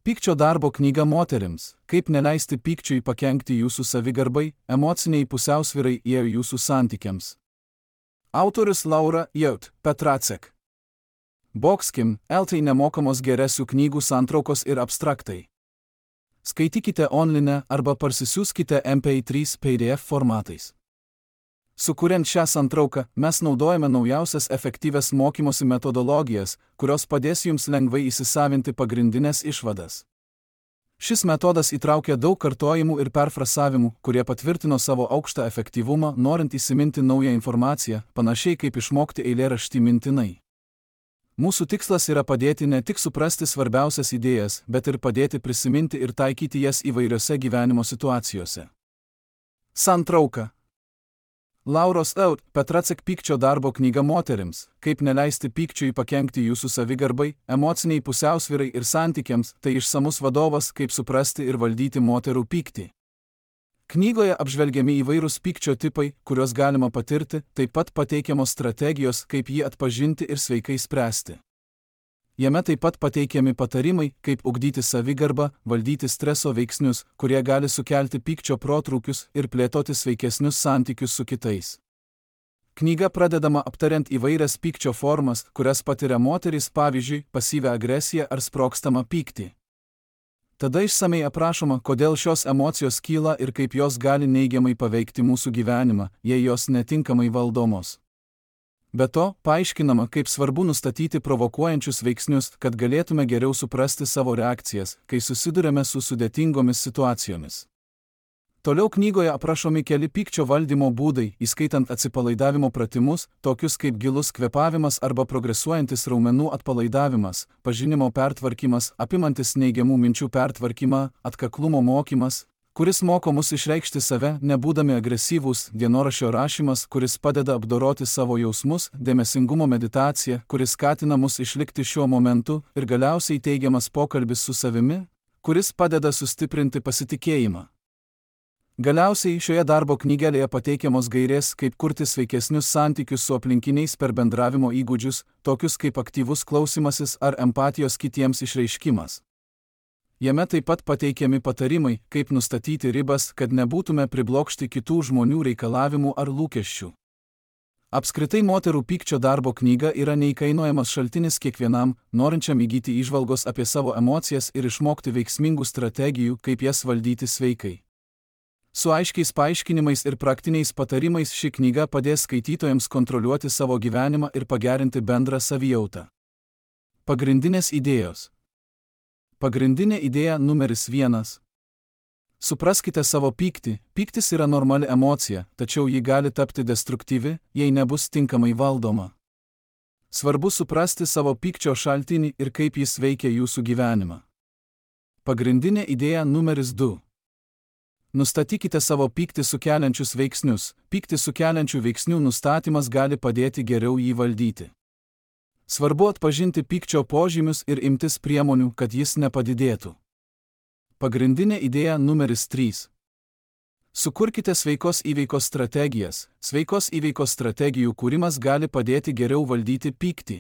Pykčio darbo knyga moterims. Kaip neleisti pykčiui pakenkti jūsų savigarbai, emociniai pusiausvyrai ir jūsų santykiams. Autorius Laura Jaut, Petracek. Boxkim, LT nemokamos geresių knygų santraukos ir abstraktai. Skaitykite online arba parsisiųskite MP3 PDF formatais. Sukuriant šią santrauką, mes naudojame naujausias efektyvias mokymosi metodologijas, kurios padės jums lengvai įsisavinti pagrindinės išvadas. Šis metodas įtraukia daug kartojimų ir perfrasavimų, kurie patvirtino savo aukštą efektyvumą, norint įsiminti naują informaciją, panašiai kaip išmokti eilėraštį mintinai. Mūsų tikslas yra padėti ne tik suprasti svarbiausias idėjas, bet ir padėti prisiminti ir taikyti jas įvairiose gyvenimo situacijose. Santrauka. Lauros Jaut, Petracek pykčio darbo knyga moterims. Kaip neleisti pykčiui pakenkti jūsų savigarbai, emociniai pusiausvyrai ir santykiams, tai išsamus vadovas, kaip suprasti ir valdyti moterų pyktį. Knygoje apžvelgiami įvairūs pykčio tipai, kuriuos galima patirti, taip pat pateikiamos strategijos, kaip jį atpažinti ir sveikai spręsti. Jame taip pat pateikiami patarimai, kaip ugdyti savigarbą, valdyti streso veiksnius, kurie gali sukelti pykčio protrūkius ir plėtoti sveikesnius santykius su kitais. Knyga pradedama aptariant įvairias pykčio formas, kurias patiria moterys, pavyzdžiui, pasyvią agresiją ar sprogstamą pyktį. Tada išsamei aprašoma, kodėl šios emocijos kyla ir kaip jos gali neigiamai paveikti mūsų gyvenimą, jei jos netinkamai valdomos. Be to, paaiškinama, kaip svarbu nustatyti provokuojančius veiksnius, kad galėtume geriau suprasti savo reakcijas, kai susidurėme su sudėtingomis situacijomis. Toliau knygoje aprašomi keli pykčio valdymo būdai, įskaitant atsipalaidavimo pratimus, tokius kaip gilus kvėpavimas arba progresuojantis raumenų atpalaidavimas, pažinimo pertvarkymas, apimantis neigiamų minčių pertvarkymą, atkaklumo mokymas, kuris moko mus išreikšti save, nebūdami agresyvūs, dienoraščio rašymas, kuris padeda apdoroti savo jausmus, dėmesingumo meditacija, kuris skatina mus išlikti šiuo momentu, ir galiausiai teigiamas pokalbis su savimi, kuris padeda sustiprinti pasitikėjimą. Galiausiai šioje darbo knygelėje pateikiamos gairės, kaip kurti sveikesnius santykius su aplinkiniais per bendravimo įgūdžius, tokius kaip aktyvus klausymasis ar empatijos kitiems išreiškimas. Jame taip pat pateikiami patarimai, kaip nustatyti ribas, kad nebūtume priblokšti kitų žmonių reikalavimų ar lūkesčių. Apskritai moterų pykčio darbo knyga yra neįkainojamas šaltinis kiekvienam, norinčiam įgyti įžvalgos apie savo emocijas ir išmokti veiksmingų strategijų, kaip jas valdyti sveikai. Su aiškiais paaiškinimais ir praktiniais patarimais ši knyga padės skaitytojams kontroliuoti savo gyvenimą ir pagerinti bendrą savijautą. Pagrindinės idėjos. Pagrindinė idėja numeris 1. Supraskite savo pyktį. Pyktis yra normali emocija, tačiau ji gali tapti destruktyvi, jei nebus tinkamai valdoma. Svarbu suprasti savo pykčio šaltinį ir kaip jis veikia jūsų gyvenimą. Pagrindinė idėja numeris 2. Nustatykite savo pyktį sukeliančius veiksnius. Pyktį sukeliančių veiksnių nustatymas gali padėti geriau jį valdyti. Svarbu atpažinti pykčio požymius ir imtis priemonių, kad jis nepadidėtų. Pagrindinė idėja numeris 3. Sukurkite sveikos įveikos strategijas. Sveikos įveikos strategijų kūrimas gali padėti geriau valdyti pyktį.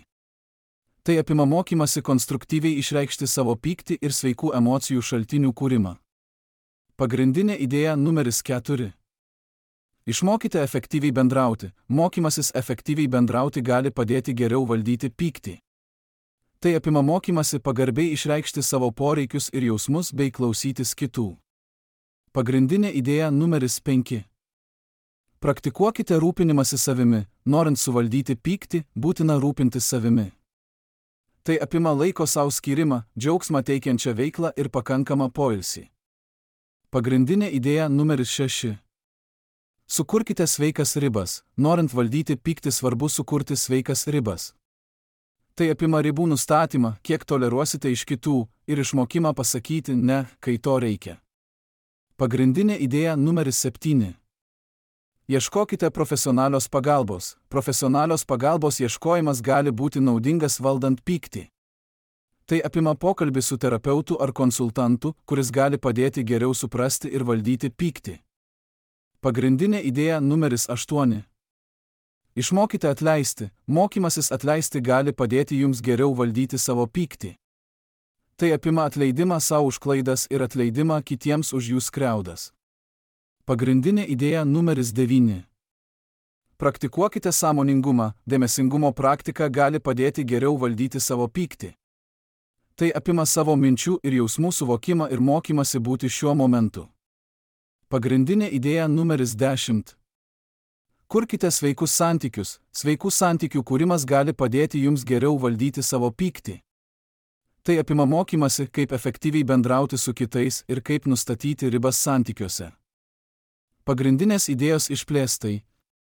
Tai apima mokymasi konstruktyviai išreikšti savo pyktį ir sveikų emocijų šaltinių kūrimą. Pagrindinė idėja numeris 4. Išmokite efektyviai bendrauti. Mokymasis efektyviai bendrauti gali padėti geriau valdyti pyktį. Tai apima mokymasi pagarbiai išreikšti savo poreikius ir jausmus bei klausytis kitų. Pagrindinė idėja numeris 5. Praktikuokite rūpinimąsi savimi. Norint suvaldyti pyktį, būtina rūpintis savimi. Tai apima laiko savo skyrimą, džiaugsmą teikiančią veiklą ir pakankamą poilsį. Pagrindinė idėja numeris 6. Sukurkite sveikas ribas. Norint valdyti pyktį, svarbu sukurti sveikas ribas. Tai apima ribų nustatymą, kiek toleruosite iš kitų, ir išmokimą pasakyti ne, kai to reikia. Pagrindinė idėja numeris 7. Ieškokite profesionalios pagalbos. Profesionalios pagalbos ieškojimas gali būti naudingas valdant pyktį. Tai apima pokalbį su terapeutu ar konsultantu, kuris gali padėti geriau suprasti ir valdyti pyktį. Pagrindinė idėja numeris 8. Išmokite atleisti. Mokymasis atleisti gali padėti jums geriau valdyti savo pyktį. Tai apima atleidimą savo už klaidas ir atleidimą kitiems už jų skriaudas. Pagrindinė idėja numeris 9. Praktikuokite sąmoningumą, dėmesingumo praktika gali padėti geriau valdyti savo pyktį. Tai apima savo minčių ir jausmų suvokimą ir mokymasi būti šiuo momentu. Pagrindinė idėja numeris 10. Kurkite sveikus santykius. Sveikų santykių kūrimas gali padėti jums geriau valdyti savo pyktį. Tai apima mokymasi, kaip efektyviai bendrauti su kitais ir kaip nustatyti ribas santykiuose. Pagrindinės idėjos išplėstai.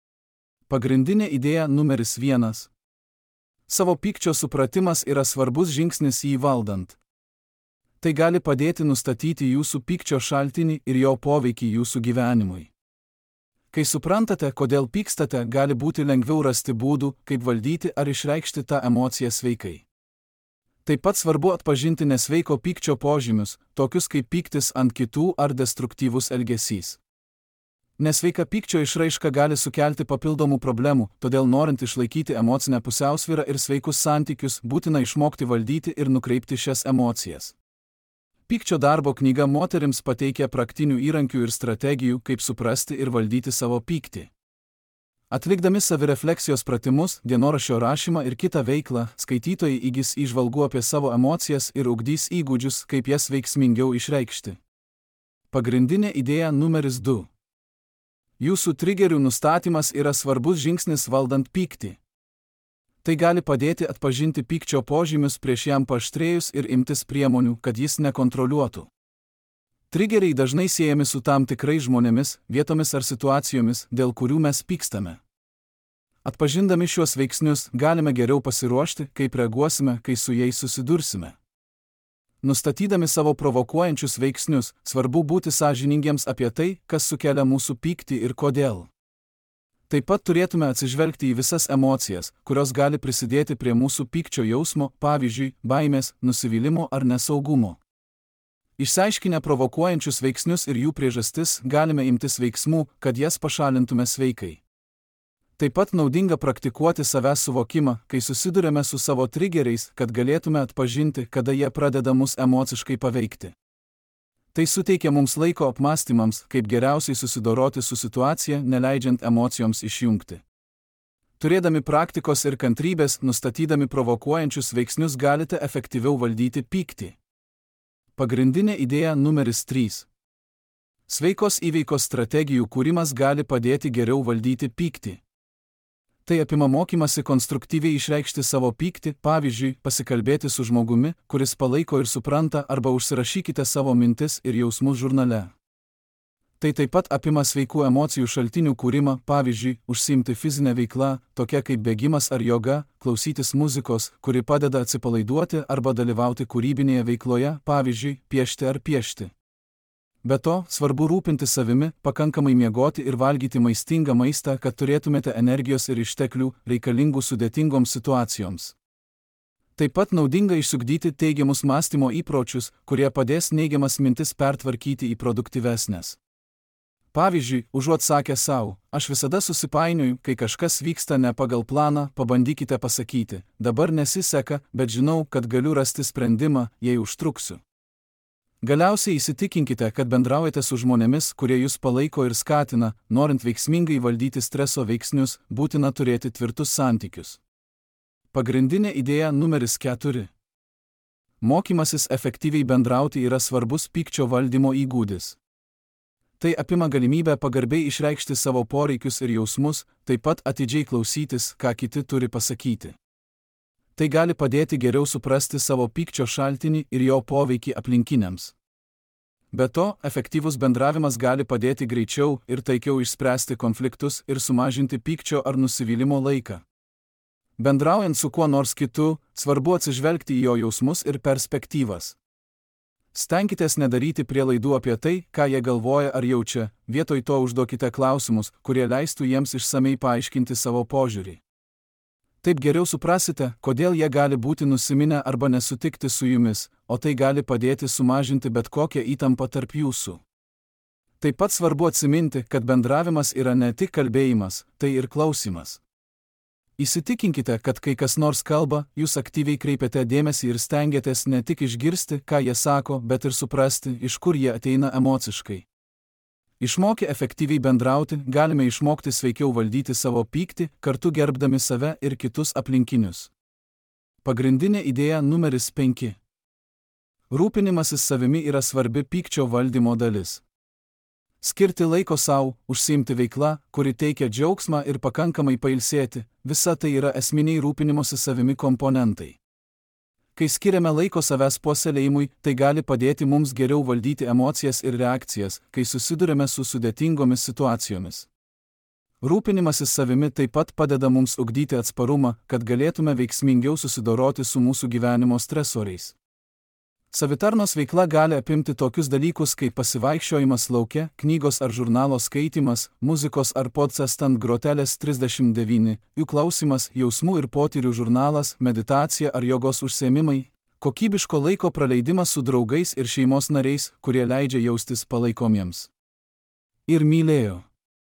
Pagrindinė idėja numeris 1. Savo pykčio supratimas yra svarbus žingsnis jį valdant. Tai gali padėti nustatyti jūsų pykčio šaltinį ir jo poveikį jūsų gyvenimui. Kai suprantate, kodėl pykstate, gali būti lengviau rasti būdų, kaip valdyti ar išreikšti tą emociją sveikai. Taip pat svarbu atpažinti nesveiko pykčio požymius, tokius kaip pyktis ant kitų ar destruktyvus elgesys. Nesveika pykčio išraiška gali sukelti papildomų problemų, todėl norint išlaikyti emocinę pusiausvyrą ir sveikus santykius, būtina išmokti valdyti ir nukreipti šias emocijas. Pykčio darbo knyga moterims pateikia praktinių įrankių ir strategijų, kaip suprasti ir valdyti savo pyktį. Atlikdami savirefleksijos pratimus, dienoraščio rašymą ir kitą veiklą, skaitytojai įgis įžvalgų apie savo emocijas ir ugdys įgūdžius, kaip jas veiksmingiau išreikšti. Pagrindinė idėja numeris 2. Jūsų trigerių nustatymas yra svarbus žingsnis valdant pyktį. Tai gali padėti atpažinti pykčio požymius prieš jam paaštrėjus ir imtis priemonių, kad jis nekontroliuotų. Trigeriai dažnai siejami su tam tikrais žmonėmis, vietomis ar situacijomis, dėl kurių mes pykstame. Atpažindami šiuos veiksnius, galime geriau pasiruošti, kaip reaguosime, kai su jais susidursime. Nustatydami savo provokuojančius veiksnius, svarbu būti sąžiningiems apie tai, kas sukelia mūsų pyktį ir kodėl. Taip pat turėtume atsižvelgti į visas emocijas, kurios gali prisidėti prie mūsų pykčio jausmo, pavyzdžiui, baimės, nusivylimo ar nesaugumo. Išsiaiškinę provokuojančius veiksnius ir jų priežastis, galime imtis veiksmų, kad jas pašalintume sveikai. Taip pat naudinga praktikuoti savęs suvokimą, kai susidurėme su savo trigeriais, kad galėtume atpažinti, kada jie pradeda mus emociškai paveikti. Tai suteikia mums laiko apmąstymams, kaip geriausiai susidoroti su situacija, neleidžiant emocijoms išjungti. Turėdami praktikos ir kantrybės, nustatydami provokuojančius veiksnius galite efektyviau valdyti pyktį. Pagrindinė idėja numeris 3. Sveikos įveikos strategijų kūrimas gali padėti geriau valdyti pyktį. Tai apima mokymasi konstruktyviai išreikšti savo pyktį, pavyzdžiui, pasikalbėti su žmogumi, kuris palaiko ir supranta, arba užsirašykite savo mintis ir jausmus žurnale. Tai taip pat apima sveikų emocijų šaltinių kūrimą, pavyzdžiui, užsiimti fizinę veiklą, tokia kaip bėgimas ar joga, klausytis muzikos, kuri padeda atsipalaiduoti arba dalyvauti kūrybinėje veikloje, pavyzdžiui, piešti ar piešti. Be to, svarbu rūpintis savimi, pakankamai miegoti ir valgyti maistingą maistą, kad turėtumėte energijos ir išteklių reikalingų sudėtingoms situacijoms. Taip pat naudinga išsiugdyti teigiamus mąstymo įpročius, kurie padės neigiamas mintis pertvarkyti į produktyvesnės. Pavyzdžiui, užuot sakę savo, aš visada susipainioju, kai kažkas vyksta ne pagal planą, pabandykite pasakyti, dabar nesiseka, bet žinau, kad galiu rasti sprendimą, jei užtruksiu. Galiausiai įsitikinkite, kad bendraujate su žmonėmis, kurie jūs palaiko ir skatina, norint veiksmingai valdyti streso veiksnius, būtina turėti tvirtus santykius. Pagrindinė idėja numeris 4. Mokymasis efektyviai bendrauti yra svarbus pykčio valdymo įgūdis. Tai apima galimybę pagarbiai išreikšti savo poreikius ir jausmus, taip pat atidžiai klausytis, ką kiti turi pasakyti. Tai gali padėti geriau suprasti savo pykčio šaltinį ir jo poveikį aplinkiniams. Be to, efektyvus bendravimas gali padėti greičiau ir taikiau išspręsti konfliktus ir sumažinti pykčio ar nusivylimo laiką. Bendraujant su kuo nors kitu, svarbu atsižvelgti į jo jausmus ir perspektyvas. Stenkitės nedaryti prielaidų apie tai, ką jie galvoja ar jaučia, vietoj to užduokite klausimus, kurie leistų jiems išsamei paaiškinti savo požiūrį. Taip geriau suprasite, kodėl jie gali būti nusiminę arba nesutikti su jumis, o tai gali padėti sumažinti bet kokią įtampą tarp jūsų. Taip pat svarbu atsiminti, kad bendravimas yra ne tik kalbėjimas, tai ir klausimas. Įsitikinkite, kad kai kas nors kalba, jūs aktyviai kreipiate dėmesį ir stengiatės ne tik išgirsti, ką jie sako, bet ir suprasti, iš kur jie ateina emociškai. Išmokę efektyviai bendrauti, galime išmokti sveikiau valdyti savo pyktį, kartu gerbdami save ir kitus aplinkinius. Pagrindinė idėja numeris 5. Rūpinimasis savimi yra svarbi pykčio valdymo dalis. Skirti laiko savo, užsiimti veikla, kuri teikia džiaugsmą ir pakankamai pailsėti, visa tai yra esminiai rūpinimosi savimi komponentai. Kai skiriame laiko savęs puoselėjimui, tai gali padėti mums geriau valdyti emocijas ir reakcijas, kai susidurime su sudėtingomis situacijomis. Rūpinimasis savimi taip pat padeda mums ugdyti atsparumą, kad galėtume veiksmingiau susidoroti su mūsų gyvenimo stresoriais. Savitarnos veikla gali apimti tokius dalykus kaip pasivaikščiojimas lauke, knygos ar žurnalo skaitymas, muzikos ar podcast ant grotelės 39, jų klausimas, jausmų ir potyrių žurnalas, meditacija ar jogos užsiėmimai, kokybiško laiko praleidimas su draugais ir šeimos nariais, kurie leidžia jaustis palaikomiems. Ir mylėjo.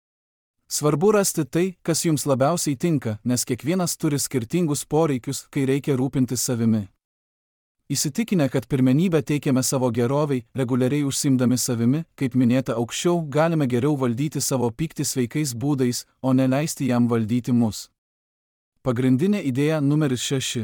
Svarbu rasti tai, kas jums labiausiai tinka, nes kiekvienas turi skirtingus poreikius, kai reikia rūpintis savimi. Įsitikinę, kad pirmenybę teikiame savo gerovei, reguliariai užsiimdami savimi, kaip minėta aukščiau, galime geriau valdyti savo pyktį sveikais būdais, o ne leisti jam valdyti mus. Pagrindinė idėja numeris 6.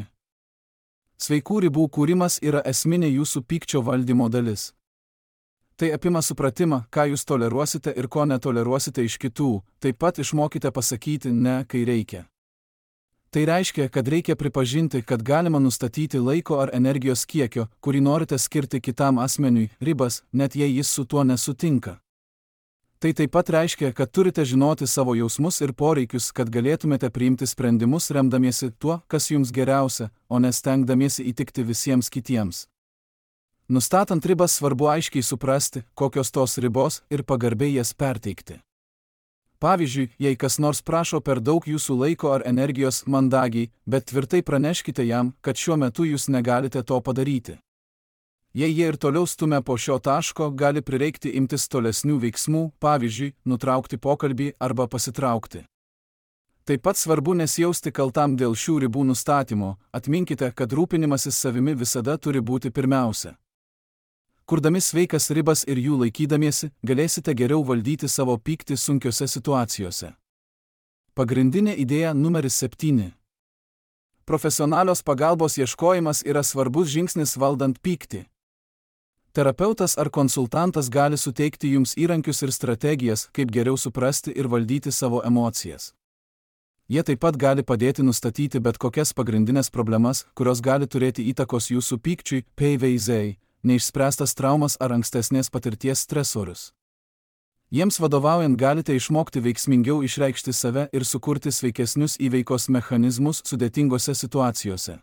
Sveikų ribų kūrimas yra esminė jūsų pykčio valdymo dalis. Tai apima supratimą, ką jūs toleruosite ir ko netoleruosite iš kitų, taip pat išmokite pasakyti ne, kai reikia. Tai reiškia, kad reikia pripažinti, kad galima nustatyti laiko ar energijos kiekio, kurį norite skirti kitam asmeniui, ribas, net jei jis su tuo nesutinka. Tai taip pat reiškia, kad turite žinoti savo jausmus ir poreikius, kad galėtumėte priimti sprendimus remdamiesi tuo, kas jums geriausia, o ne stengdamiesi įtikti visiems kitiems. Nustatant ribas svarbu aiškiai suprasti, kokios tos ribos ir pagarbiai jas perteikti. Pavyzdžiui, jei kas nors prašo per daug jūsų laiko ar energijos, mandagiai, bet tvirtai praneškite jam, kad šiuo metu jūs negalite to padaryti. Jei jie ir toliau stumia po šio taško, gali prireikti imtis tolesnių veiksmų, pavyzdžiui, nutraukti pokalbį arba pasitraukti. Taip pat svarbu nesijausti kaltam dėl šių ribų nustatymo, atminkite, kad rūpinimasis savimi visada turi būti pirmiausia. Kurdami sveikas ribas ir jų laikydamiesi, galėsite geriau valdyti savo pyktį sunkiose situacijose. Pagrindinė idėja numeris 7. Profesionalios pagalbos ieškojimas yra svarbus žingsnis valdant pyktį. Terapeutas ar konsultantas gali suteikti jums įrankius ir strategijas, kaip geriau suprasti ir valdyti savo emocijas. Jie taip pat gali padėti nustatyti bet kokias pagrindinės problemas, kurios gali turėti įtakos jūsų pykčiui, PVZ, neišspręstas traumas ar ankstesnės patirties stresorius. Jiems vadovaujant galite išmokti veiksmingiau išreikšti save ir sukurti sveikesnius įveikos mechanizmus sudėtingose situacijose.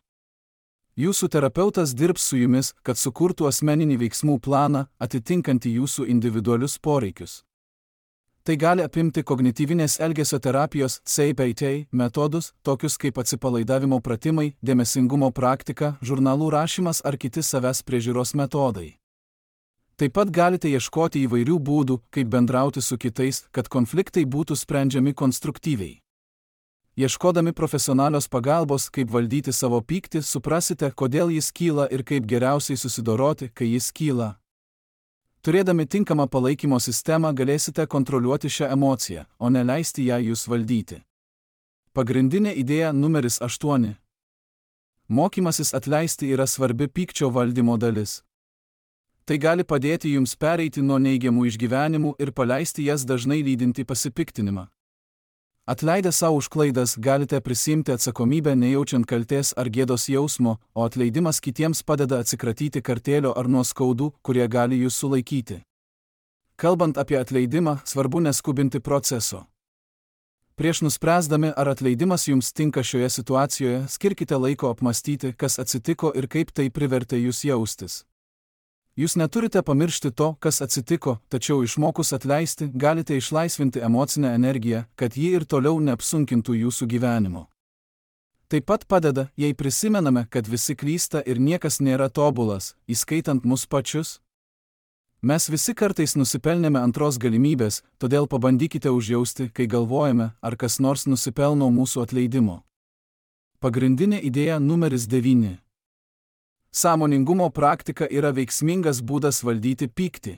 Jūsų terapeutas dirbs su jumis, kad sukurtų asmeninį veiksmų planą, atitinkantį jūsų individualius poreikius. Tai gali apimti kognityvinės elgesio terapijos CBT metodus, tokius kaip atsipalaidavimo pratimai, dėmesingumo praktika, žurnalų rašymas ar kiti savęs priežiūros metodai. Taip pat galite ieškoti įvairių būdų, kaip bendrauti su kitais, kad konfliktai būtų sprendžiami konstruktyviai. Ieškodami profesionalios pagalbos, kaip valdyti savo pyktį, suprasite, kodėl jis kyla ir kaip geriausiai susidoroti, kai jis kyla. Turėdami tinkamą palaikymo sistemą galėsite kontroliuoti šią emociją, o ne leisti ją jūs valdyti. Pagrindinė idėja numeris 8. Mokymasis atleisti yra svarbi pykčio valdymo dalis. Tai gali padėti jums pereiti nuo neigiamų išgyvenimų ir paleisti jas dažnai lydinti pasipiktinimą. Atleidę savo už klaidas galite prisiimti atsakomybę nejaučiant kaltės ar gėdos jausmo, o atleidimas kitiems padeda atsikratyti kartėlio ar nuoskaudų, kurie gali jūs sulaikyti. Kalbant apie atleidimą, svarbu neskubinti proceso. Prieš nuspręsdami, ar atleidimas jums tinka šioje situacijoje, skirkite laiko apmastyti, kas atsitiko ir kaip tai privertė jūs jaustis. Jūs neturite pamiršti to, kas atsitiko, tačiau išmokus atleisti, galite išlaisvinti emocinę energiją, kad ji ir toliau neapsunkintų jūsų gyvenimo. Taip pat padeda, jei prisimename, kad visi klysta ir niekas nėra tobulas, įskaitant mus pačius. Mes visi kartais nusipelnėme antros galimybės, todėl pabandykite užjausti, kai galvojame, ar kas nors nusipelno mūsų atleidimo. Pagrindinė idėja numeris 9. Sąmoningumo praktika yra veiksmingas būdas valdyti pyktį.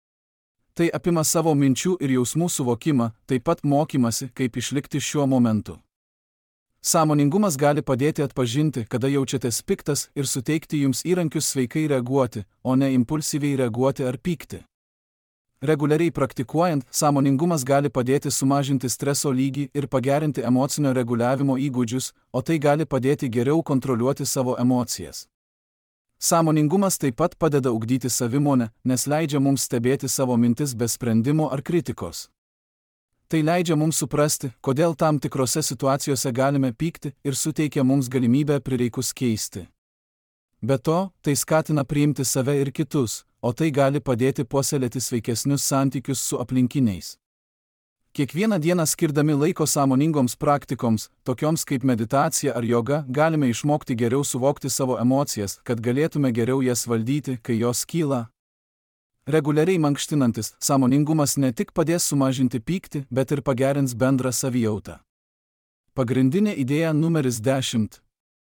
Tai apima savo minčių ir jausmų suvokimą, taip pat mokymasi, kaip išlikti šiuo momentu. Sąmoningumas gali padėti atpažinti, kada jaučiatės piktas ir suteikti jums įrankius sveikai reaguoti, o ne impulsyviai reaguoti ar pykti. Reguliariai praktikuojant, sąmoningumas gali padėti sumažinti streso lygį ir pagerinti emocinio reguliavimo įgūdžius, o tai gali padėti geriau kontroliuoti savo emocijas. Sąmoningumas taip pat padeda ugdyti savimonę, nes leidžia mums stebėti savo mintis be sprendimo ar kritikos. Tai leidžia mums suprasti, kodėl tam tikrose situacijose galime pykti ir suteikia mums galimybę prireikus keisti. Be to, tai skatina priimti save ir kitus, o tai gali padėti puoselėti sveikesnius santykius su aplinkiniais. Kiekvieną dieną skirdami laiko sąmoningoms praktikoms, tokioms kaip meditacija ar joga, galime išmokti geriau suvokti savo emocijas, kad galėtume geriau jas valdyti, kai jos kyla. Reguliariai mankštinantis, sąmoningumas ne tik padės sumažinti pyktį, bet ir pagerins bendrą savijautą. Pagrindinė idėja numeris 10.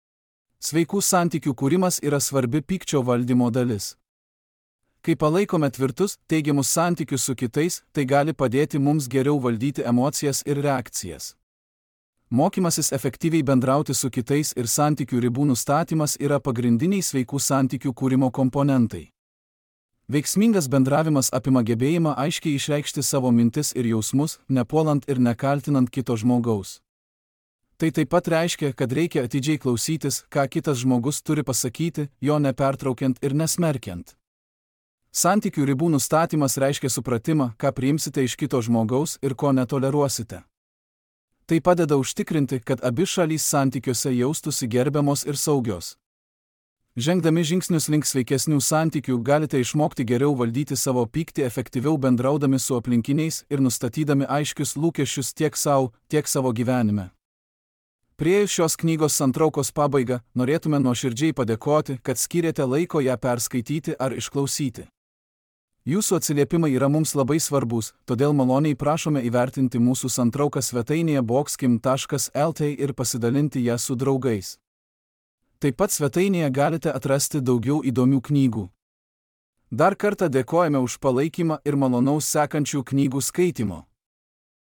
Sveikų santykių kūrimas yra svarbi pykčio valdymo dalis. Kai palaikome tvirtus, teigiamus santykius su kitais, tai gali padėti mums geriau valdyti emocijas ir reakcijas. Mokymasis efektyviai bendrauti su kitais ir santykių ribų nustatymas yra pagrindiniai sveikų santykių kūrimo komponentai. Veiksmingas bendravimas apima gebėjimą aiškiai išreikšti savo mintis ir jausmus, nepuolant ir nekaltinant kito žmogaus. Tai taip pat reiškia, kad reikia atidžiai klausytis, ką kitas žmogus turi pasakyti, jo nepertraukiant ir nesmerkiant. Santykių ribų nustatymas reiškia supratimą, ką priimsite iš kito žmogaus ir ko netoleruosite. Tai padeda užtikrinti, kad abi šalys santykiuose jaustųsi gerbiamos ir saugios. Žengdami žingsnius link sveikesnių santykių galite išmokti geriau valdyti savo pyktį efektyviau bendraudami su aplinkiniais ir nustatydami aiškius lūkesčius tiek sau, tiek savo gyvenime. Priėjus šios knygos santraukos pabaigą, norėtume nuoširdžiai padėkoti, kad skyrėte laiko ją perskaityti ar išklausyti. Jūsų atsiliepimai yra mums labai svarbus, todėl maloniai prašome įvertinti mūsų santrauką svetainėje boxkim.lt ir pasidalinti ją su draugais. Taip pat svetainėje galite atrasti daugiau įdomių knygų. Dar kartą dėkojame už palaikymą ir malonaus sekančių knygų skaitimo.